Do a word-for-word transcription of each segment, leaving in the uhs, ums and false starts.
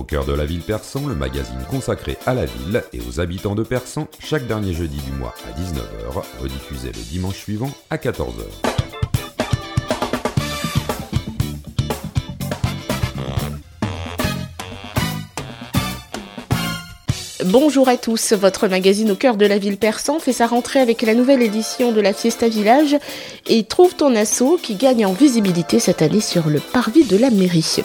cœur de la ville Persan, le magazine consacré à la ville et aux habitants de Persan, chaque dernier jeudi du mois à dix-neuf heures, rediffusé le dimanche suivant à quatorze heures. Bonjour à tous, votre magazine au cœur de la ville Persan fait sa rentrée avec la nouvelle édition de la Fiesta Village et trouve ton asso qui gagne en visibilité cette année sur le parvis de la mairie.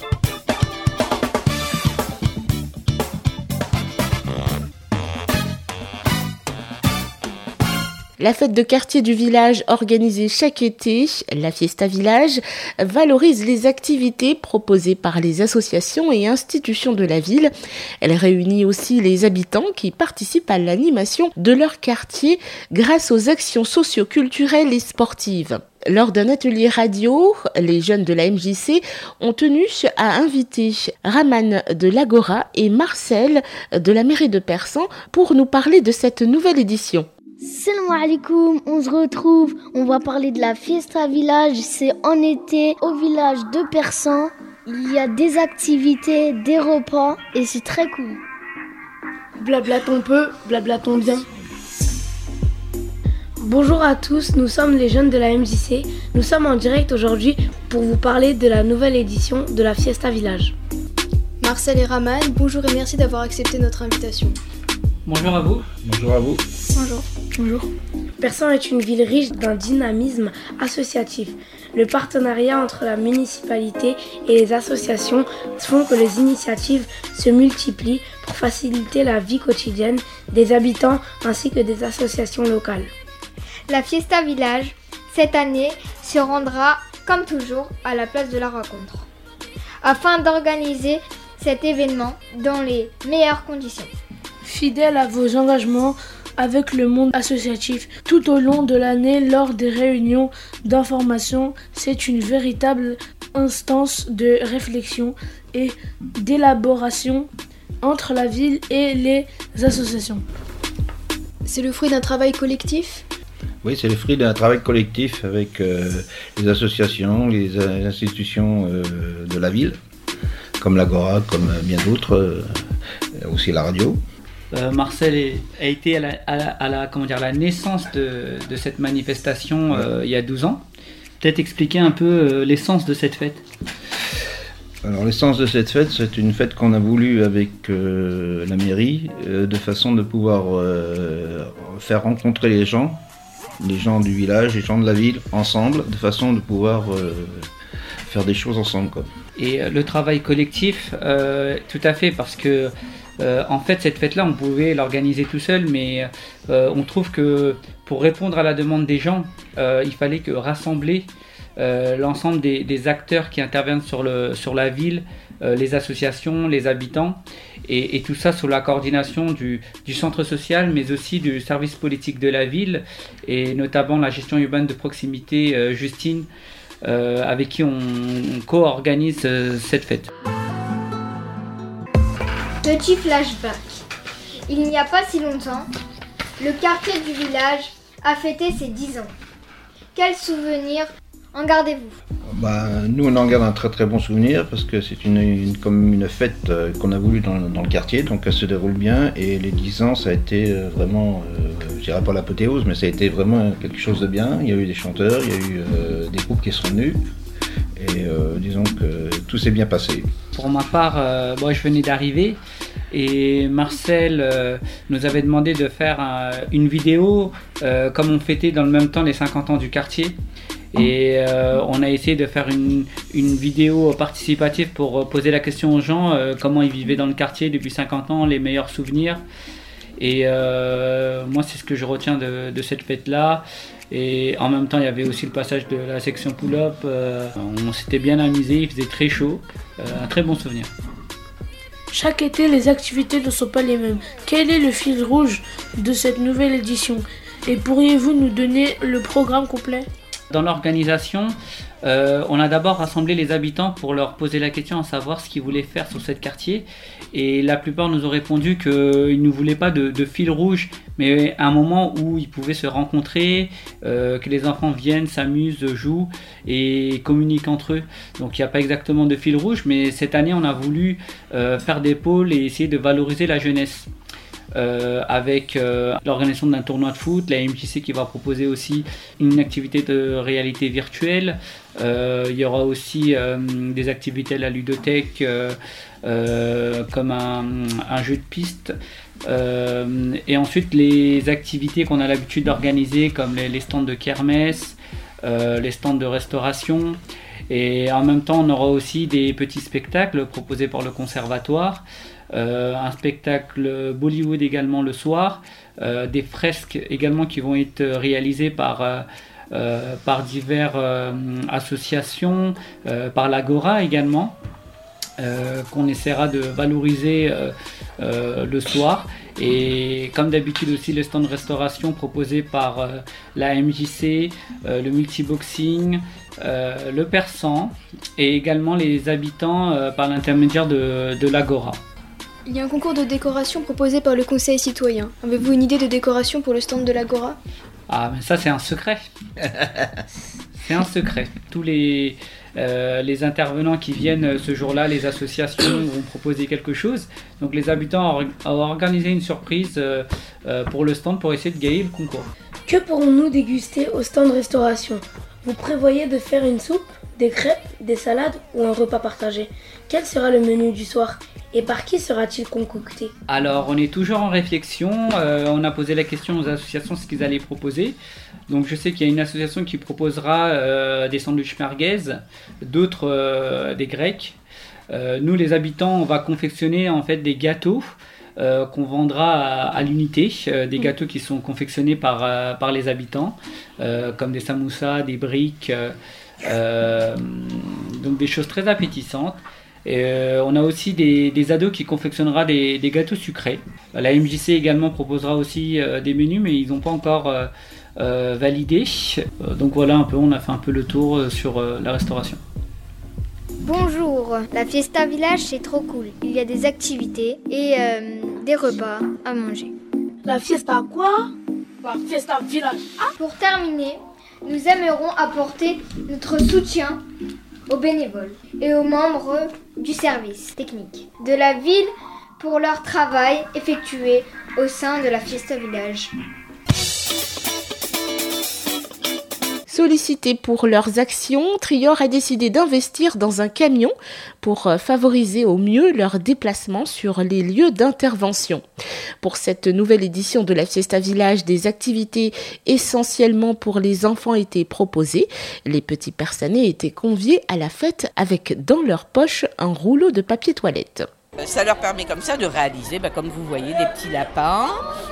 La fête de quartier du village organisée chaque été, la Fiesta Village, valorise les activités proposées par les associations et institutions de la ville. Elle réunit aussi les habitants qui participent à l'animation de leur quartier grâce aux actions socio-culturelles et sportives. Lors d'un atelier radio, les jeunes de la M J C ont tenu à inviter Raman de l'Agora et Marcel de la mairie de Persan pour nous parler de cette nouvelle édition. Salam alaikum, on se retrouve, on va parler de la Fiesta Village, c'est en été au village de Persan. Il y a des activités, des repas et c'est très cool. Blablatons peu, blablatons bien. Bonjour à tous, nous sommes les jeunes de la M J C. Nous sommes en direct aujourd'hui pour vous parler de la nouvelle édition de la Fiesta Village. Marcel et Raman, bonjour et merci d'avoir accepté notre invitation. Bonjour à vous. Bonjour à vous. Bonjour. Bonjour. Persan est une ville riche d'un dynamisme associatif. Le partenariat entre la municipalité et les associations font que les initiatives se multiplient pour faciliter la vie quotidienne des habitants ainsi que des associations locales. La Fiesta Village, cette année, se rendra, comme toujours, à la place de la rencontre, afin d'organiser cet événement dans les meilleures conditions. Fidèle à vos engagements avec le monde associatif tout au long de l'année lors des réunions d'information, c'est une véritable instance de réflexion et d'élaboration entre la ville et les associations. C'est le fruit d'un travail collectif ? Oui, c'est le fruit d'un travail collectif avec euh, les associations, les institutions euh, de la ville, comme l'Agora, comme bien d'autres, euh, aussi la radio. Euh, Marcel est, a été à la, à la, à la, comment dire, la naissance de, de cette manifestation euh, il y a douze ans. Peut-être expliquer un peu euh, l'essence de cette fête. Alors l'essence de cette fête, c'est une fête qu'on a voulu avec euh, la mairie, euh, de façon de pouvoir euh, faire rencontrer les gens, les gens du village, les gens de la ville, ensemble, de façon de pouvoir euh, faire des choses ensemble, quoi. Et euh, le travail collectif, euh, tout à fait, parce que Euh, en fait, cette fête-là, on pouvait l'organiser tout seul, mais euh, on trouve que pour répondre à la demande des gens, euh, il fallait que rassembler euh, l'ensemble des, des acteurs qui interviennent sur, le, sur la ville, euh, les associations, les habitants, et, et tout ça sous la coordination du, du centre social, mais aussi du service politique de la ville, et notamment la gestion urbaine de proximité, euh, Justine, euh, avec qui on, on co-organise euh, cette fête. Petit flashback. Il n'y a pas si longtemps, le quartier du village a fêté ses dix ans. Quels souvenirs en gardez-vous ? Bah, nous, on en garde un très très bon souvenir parce que c'est une, une, comme une fête euh, qu'on a voulu dans, dans le quartier, donc elle se déroule bien et les dix ans, ça a été euh, vraiment, euh, je dirais pas l'apothéose, mais ça a été vraiment quelque chose de bien. Il y a eu des chanteurs, il y a eu euh, des groupes qui sont venus. Et euh, disons que tout s'est bien passé. Pour ma part, euh, bon, je venais d'arriver et Marcel euh, nous avait demandé de faire euh, une vidéo euh, comme on fêtait dans le même temps les cinquante ans du quartier. Et euh, on a essayé de faire une, une vidéo participative pour poser la question aux gens, euh, comment ils vivaient dans le quartier depuis cinquante ans, les meilleurs souvenirs. Et euh, moi, c'est ce que je retiens de, de cette fête-là. Et en même temps, il y avait aussi le passage de la section pull-up. Euh, on s'était bien amusé, il faisait très chaud. Euh, un très bon souvenir. Chaque été, les activités ne sont pas les mêmes. Quel est le fil rouge de cette nouvelle édition ? Et pourriez-vous nous donner le programme complet ? Dans l'organisation, euh, on a d'abord rassemblé les habitants pour leur poser la question à savoir ce qu'ils voulaient faire sur ce quartier. Et la plupart nous ont répondu qu'ils ne voulaient pas de, de fil rouge, mais un moment où ils pouvaient se rencontrer, euh, que les enfants viennent, s'amusent, jouent et communiquent entre eux. Donc il n'y a pas exactement de fil rouge, mais cette année on a voulu euh, faire des pôles et essayer de valoriser la jeunesse. Euh, avec euh, l'organisation d'un tournoi de foot, la M J C qui va proposer aussi une activité de réalité virtuelle. Euh, il y aura aussi euh, des activités à la ludothèque euh, euh, comme un, un jeu de piste. Euh, et ensuite les activités qu'on a l'habitude d'organiser comme les, les stands de kermesse, euh, les stands de restauration. Et en même temps on aura aussi des petits spectacles proposés par le conservatoire. Euh, un spectacle Bollywood également le soir, euh, des fresques également qui vont être réalisées par, euh, euh, par diverses euh, associations, euh, par l'Agora également, euh, qu'on essaiera de valoriser euh, euh, le soir. Et comme d'habitude aussi le stand de restauration proposé par euh, la M J C, euh, le multiboxing, euh, le persan et également les habitants euh, par l'intermédiaire de, de l'Agora. Il y a un concours de décoration proposé par le Conseil citoyen. Avez-vous une idée de décoration pour le stand de l'Agora ? Ah, mais ça c'est un secret. C'est un secret. Tous les, euh, les intervenants qui viennent ce jour-là, les associations vont proposer quelque chose. Donc les habitants ont organisé une surprise euh, euh, pour le stand pour essayer de gagner le concours. Que pourrons-nous déguster au stand restauration ? Vous prévoyez de faire une soupe, des crêpes, des salades ou un repas partagé ? Quel sera le menu du soir ? Et par qui sera-t-il concocté ? Alors, on est toujours en réflexion. Euh, on a posé la question aux associations ce qu'ils allaient proposer. Donc, je sais qu'il y a une association qui proposera euh, des sandwichs merguez, d'autres euh, des grecs. Euh, nous, les habitants, on va confectionner en fait des gâteaux euh, qu'on vendra à, à l'unité, euh, des gâteaux qui sont confectionnés par, euh, par les habitants, euh, comme des samoussas, des briques, euh, euh, donc des choses très appétissantes. Et euh, on a aussi des, des ados qui confectionnera des, des gâteaux sucrés. La M J C également proposera aussi euh, des menus, mais ils n'ont pas encore euh, euh, validé. Euh, donc voilà un peu, on a fait un peu le tour euh, sur euh, la restauration. Bonjour, la Fiesta Village c'est trop cool. Il y a des activités et euh, des repas à manger. La Fiesta quoi ? La Fiesta Village. Ah. Pour terminer, nous aimerons apporter notre soutien aux bénévoles et aux membres du service technique de la ville pour leur travail effectué au sein de la Fiesta Village. Sollicité pour leurs actions, Trior a décidé d'investir dans un camion pour favoriser au mieux leur déplacement sur les lieux d'intervention. Pour cette nouvelle édition de la Fiesta Village, des activités essentiellement pour les enfants étaient proposées. Les petits Persanais étaient conviés à la fête avec dans leur poche un rouleau de papier toilette. Ça leur permet comme ça de réaliser, bah, comme vous voyez, des petits lapins,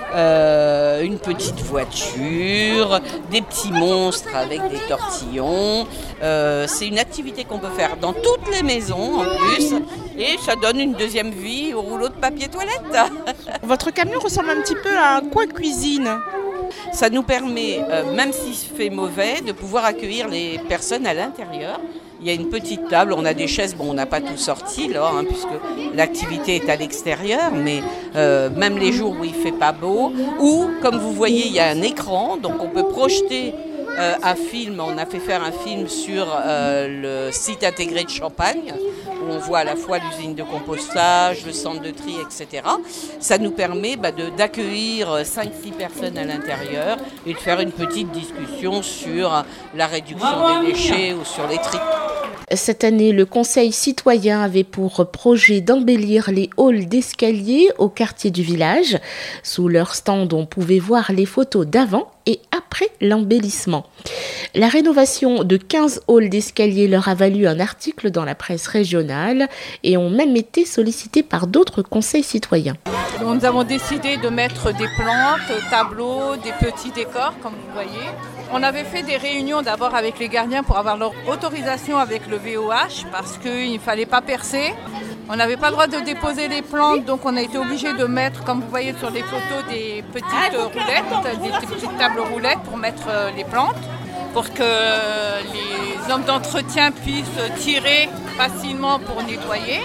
euh, une petite voiture, des petits monstres avec des tortillons. Euh, c'est une activité qu'on peut faire dans toutes les maisons en plus et ça donne une deuxième vie au rouleau de papier toilette. Votre camion ressemble un petit peu à un coin cuisine. Ça nous permet, euh, même s'il fait mauvais, de pouvoir accueillir les personnes à l'intérieur. Il y a une petite table, on a des chaises, bon on n'a pas tout sorti là, hein, puisque l'activité est à l'extérieur, mais euh, même les jours où il ne fait pas beau, ou comme vous voyez il y a un écran, donc on peut projeter euh, un film, on a fait faire un film sur euh, le site intégré de Champagne, où on voit à la fois l'usine de compostage, le centre de tri, et cetera. Ça nous permet bah, de, d'accueillir cinq six personnes à l'intérieur et de faire une petite discussion sur la réduction des déchets ou sur les tri. Cette année, le Conseil citoyen avait pour projet d'embellir les halls d'escalier au quartier du village. Sous leur stand, on pouvait voir les photos d'avant et après l'embellissement. La rénovation de quinze halls d'escalier leur a valu un article dans la presse régionale et ont même été sollicités par d'autres conseils citoyens. Nous avons décidé de mettre des plantes, tableaux, des petits décors, comme vous voyez. On avait fait des réunions d'abord avec les gardiens pour avoir leur autorisation avec le V O H parce qu'il ne fallait pas percer. On n'avait pas le droit de déposer les plantes, donc on a été obligé de mettre, comme vous voyez sur les photos, des petites roulettes, des petites tables roulettes pour mettre les plantes. pour que les hommes d'entretien puissent tirer facilement pour nettoyer.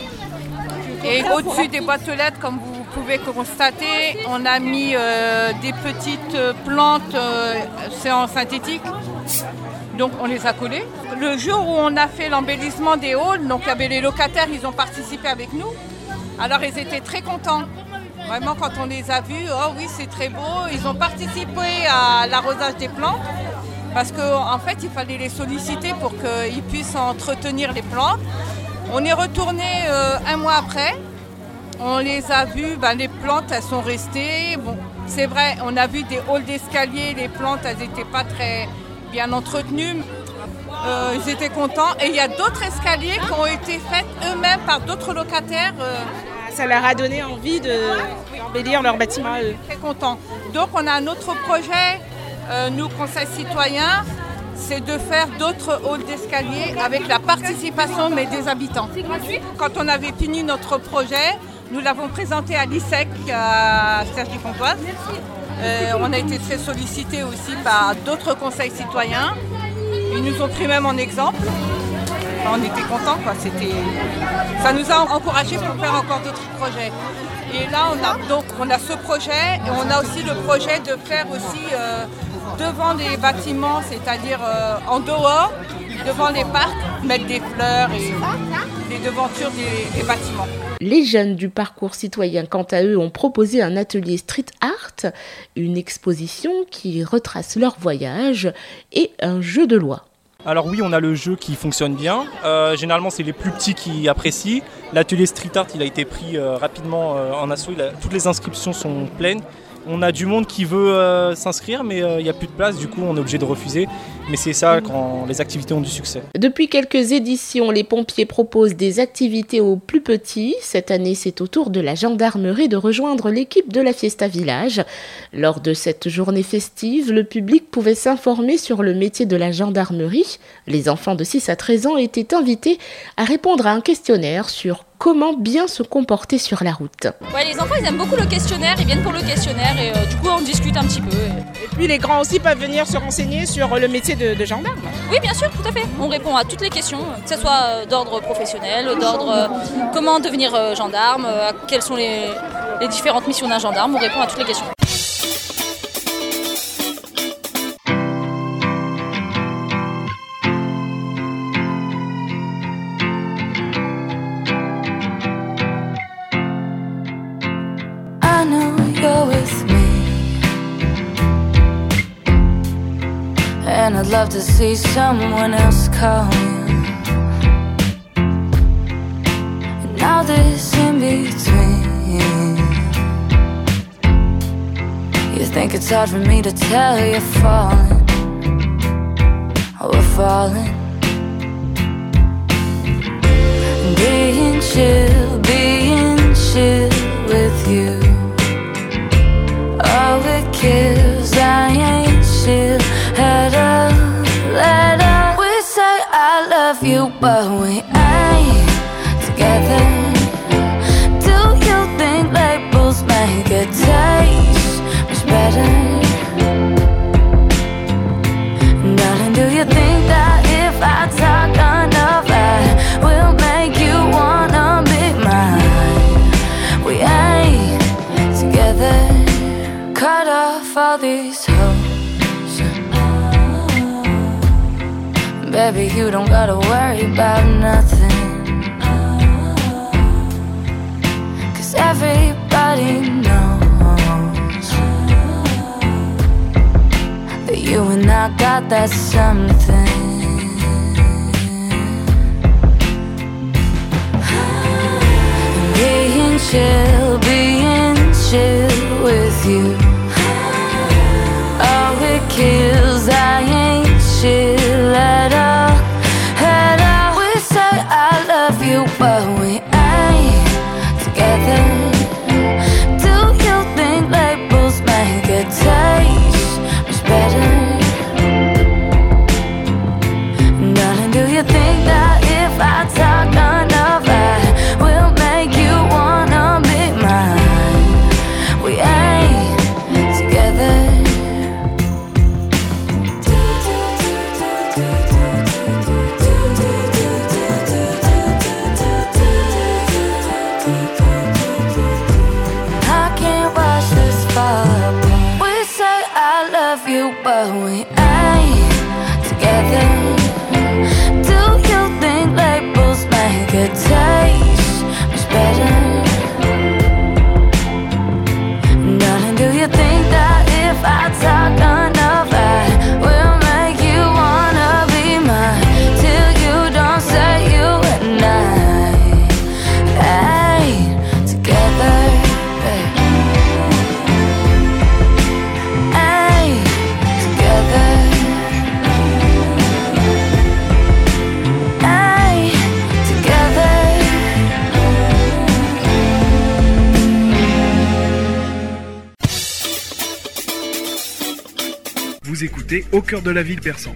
Et au-dessus des boîtes aux lettres, comme vous pouvez constater, on a mis euh, des petites plantes, euh, c'est en synthétique, donc on les a collées. Le jour où on a fait l'embellissement des halls, donc il y avait les locataires, ils ont participé avec nous. Alors ils étaient très contents. Vraiment, quand on les a vus, oh oui, c'est très beau. Ils ont participé à l'arrosage des plantes parce qu'en en fait, il fallait les solliciter pour qu'ils puissent entretenir les plantes. On est retourné euh, un mois après. On les a vus, ben, les plantes, elles sont restées. Bon, c'est vrai, on a vu des halls d'escalier, les plantes, elles n'étaient pas très bien entretenues. Euh, ils étaient contents. Et il y a d'autres escaliers qui ont été faits eux-mêmes par d'autres locataires. Euh, Ça leur a donné envie de, d'embellir leur bâtiment à eux. Très contents. Donc on a un autre projet, euh, nous, Conseil citoyen, c'est de faire d'autres halls d'escalier avec la participation mais des habitants. C'est gratuit. Quand on avait fini notre projet, nous l'avons présenté à l'I S E C, à Cergy-Pontoise. Euh, on a été très sollicités aussi par d'autres conseils citoyens. Ils nous ont pris même en exemple. On était contents, quoi. C'était... Ça nous a encouragés pour faire encore d'autres projets. Et là, on a, donc, on a ce projet et on a aussi le projet de faire aussi euh, devant les bâtiments, c'est-à-dire euh, en dehors, devant les parcs, mettre des fleurs et les devantures des, des bâtiments. Les jeunes du parcours citoyen, quant à eux, ont proposé un atelier street art, une exposition qui retrace leur voyage et un jeu de loi. Alors oui, on a le jeu qui fonctionne bien. Euh, généralement, c'est les plus petits qui apprécient. L'atelier street art, il a été pris euh, rapidement euh, en assaut. Il a, toutes les inscriptions sont pleines. On a du monde qui veut euh, s'inscrire, mais euh, il n'y a plus de place. Du coup, on est obligé de refuser. Mais c'est ça quand les activités ont du succès. Depuis quelques éditions, les pompiers proposent des activités aux plus petits. Cette année, c'est au tour de la gendarmerie de rejoindre l'équipe de la Fiesta Village. Lors de cette journée festive, le public pouvait s'informer sur le métier de la gendarmerie. Les enfants de six à treize ans étaient invités à répondre à un questionnaire sur comment bien se comporter sur la route. Ouais, les enfants, ils aiment beaucoup le questionnaire, ils viennent pour le questionnaire et euh, du coup, on discute un petit peu. Et puis les grands aussi peuvent venir se renseigner sur le métier de, de gendarme. Oui, bien sûr, tout à fait. On répond à toutes les questions, que ce soit euh, d'ordre professionnel, d'ordre euh, comment devenir euh, gendarme, euh, quelles sont les, les différentes missions d'un gendarme, on répond à toutes les questions. And I'd love to see someone else call you. And now this in between, you think it's hard for me to tell you're falling. Oh, we're falling. Being chill, being chill with you. Oh, it kills, I ain't chill at all, at all. We say I love you, but we ain't together. Do you think labels make it taste much better? Darling, do you think that if I talk enough I will make you wanna be mine? We ain't together. Cut off all these hoes, baby, you don't gotta worry about nothing, 'cause everybody knows that you and I got that something. Being chill, being chill with you. Oh, it kills, I ain't chill at all, at all. We say I love you, but we ain't together. Do you think labels make it taste much better? Darling, do you think that if I talk enough I will make you wanna be mine? We ain't together. activités au cœur de la ville persane.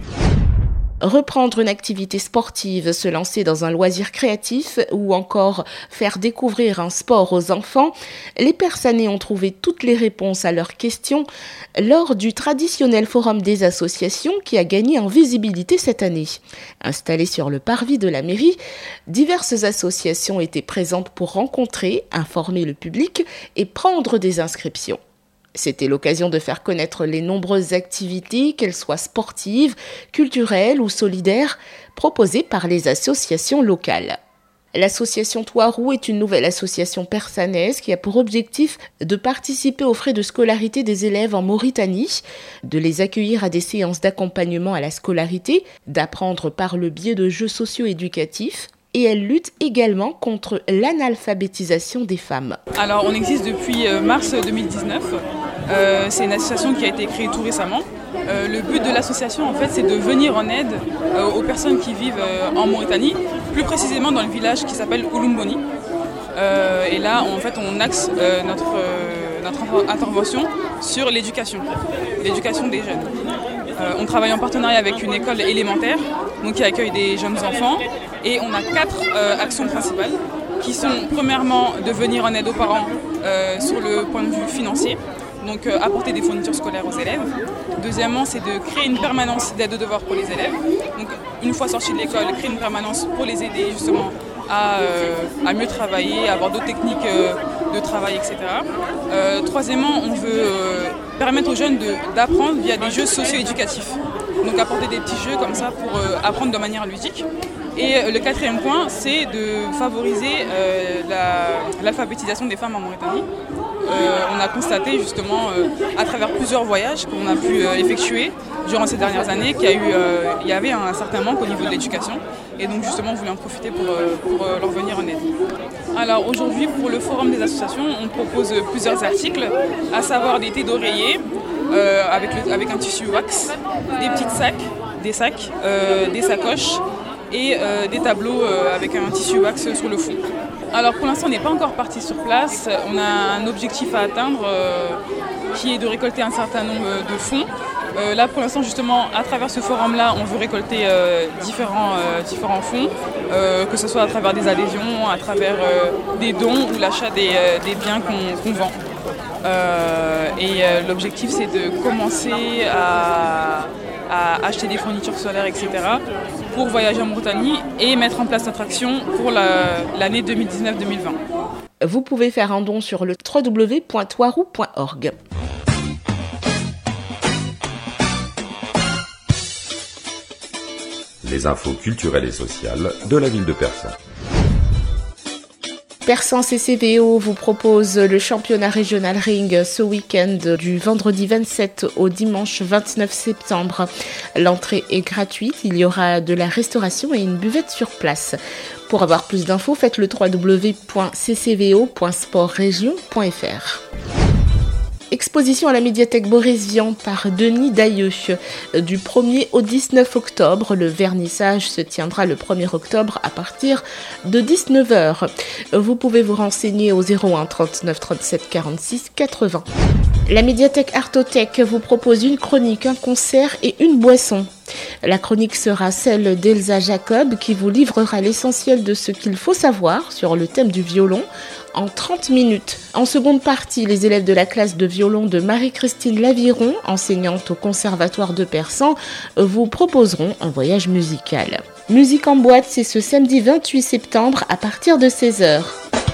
Reprendre une activité sportive, se lancer dans un loisir créatif ou encore faire découvrir un sport aux enfants, les Persanais ont trouvé toutes les réponses à leurs questions lors du traditionnel forum des associations qui a gagné en visibilité cette année. Installé sur le parvis de la mairie, diverses associations étaient présentes pour rencontrer, informer le public et prendre des inscriptions. C'était l'occasion de faire connaître les nombreuses activités, qu'elles soient sportives, culturelles ou solidaires, proposées par les associations locales. L'association Toirou est une nouvelle association persanaise qui a pour objectif de participer aux frais de scolarité des élèves en Mauritanie, de les accueillir à des séances d'accompagnement à la scolarité, d'apprendre par le biais de jeux socio-éducatifs, et elle lutte également contre l'analphabétisation des femmes. Alors on existe depuis mars deux mille dix-neuf, euh, c'est une association qui a été créée tout récemment. Euh, le but de l'association en fait c'est de venir en aide euh, aux personnes qui vivent euh, en Mauritanie, plus précisément dans le village qui s'appelle Ouloumboni. Euh, et là en fait on axe euh, notre, euh, notre intervention sur l'éducation, l'éducation des jeunes. Euh, on travaille en partenariat avec une école élémentaire donc, qui accueille des jeunes enfants et on a quatre euh, actions principales qui sont premièrement de venir en aide aux parents euh, sur le point de vue financier, donc euh, apporter des fournitures scolaires aux élèves. Deuxièmement, c'est de créer une permanence d'aide aux devoirs pour les élèves. Donc une fois sortis de l'école, créer une permanence pour les aider justement à, euh, à mieux travailler, à avoir d'autres techniques euh, de travail, et cetera. Euh, troisièmement, on veut euh, permettre aux jeunes de, d'apprendre via des jeux socio-éducatifs. Donc apporter des petits jeux comme ça pour euh, apprendre de manière ludique. Et euh, le quatrième point, c'est de favoriser euh, la, l'alphabétisation des femmes en Mauritanie. Euh, on a constaté justement euh, à travers plusieurs voyages qu'on a pu euh, effectuer durant ces dernières années qu'il y, a eu, euh, il y avait un certain manque au niveau de l'éducation. Et donc justement, on voulait en profiter pour, euh, pour euh, leur venir en aide. Alors aujourd'hui, pour le forum des associations, on propose plusieurs articles, à savoir des thés d'oreiller euh, avec, le, avec un tissu wax, des petits sacs, des sacs, euh, des sacoches et euh, des tableaux euh, avec un tissu wax sur le fond. Alors pour l'instant, on n'est pas encore parti sur place. On a un objectif à atteindre euh, qui est de récolter un certain nombre de fonds. Euh, là, pour l'instant, justement, à travers ce forum-là, on veut récolter euh, différents, euh, différents fonds, euh, que ce soit à travers des adhésions, à travers euh, des dons ou l'achat des, euh, des biens qu'on, qu'on vend. Euh, et euh, l'objectif, c'est de commencer à, à acheter des fournitures solaires, et cetera, pour voyager en Mauritanie et mettre en place notre action pour la, l'année deux mille dix-neuf deux mille vingt. Vous pouvez faire un don sur le w w w point toirou point org. Les infos culturelles et sociales de la ville de Persan. Persan C C V O vous propose le championnat régional ring ce week-end du vendredi vingt-sept au dimanche vingt-neuf septembre. L'entrée est gratuite, il y aura de la restauration et une buvette sur place. Pour avoir plus d'infos, faites le w w w point c c v o point sport région point f r. Exposition à la médiathèque Boris Vian par Denis Dailleux. Du premier au dix-neuf octobre, le vernissage se tiendra le premier octobre à partir de dix-neuf heures. Vous pouvez vous renseigner au zéro un trente-neuf trente-sept quarante-six quatre-vingts. La médiathèque Artothèque vous propose une chronique, un concert et une boisson. La chronique sera celle d'Elsa Jacob qui vous livrera l'essentiel de ce qu'il faut savoir sur le thème du violon en trente minutes. En seconde partie, les élèves de la classe de violon de Marie-Christine Laviron, enseignante au Conservatoire de Persan, vous proposeront un voyage musical. Musique en boîte, c'est ce samedi vingt-huit septembre à partir de seize heures.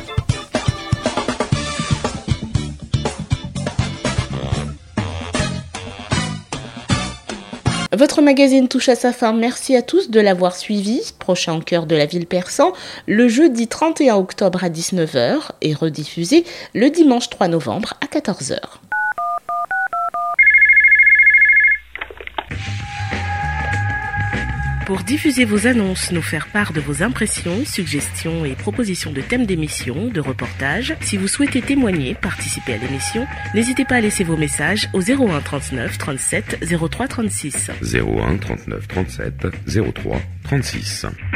Votre magazine touche à sa fin. Merci à tous de l'avoir suivi. Prochain au cœur de la ville Persan, le jeudi trente et un octobre à dix-neuf heures et rediffusé le dimanche trois novembre à quatorze heures. Pour diffuser vos annonces, nous faire part de vos impressions, suggestions et propositions de thèmes d'émission, de reportages, si vous souhaitez témoigner, participer à l'émission, n'hésitez pas à laisser vos messages au zéro un trente-neuf trente-sept zéro trois trente-six. zéro un trente-neuf trente-sept zéro trois trente-six.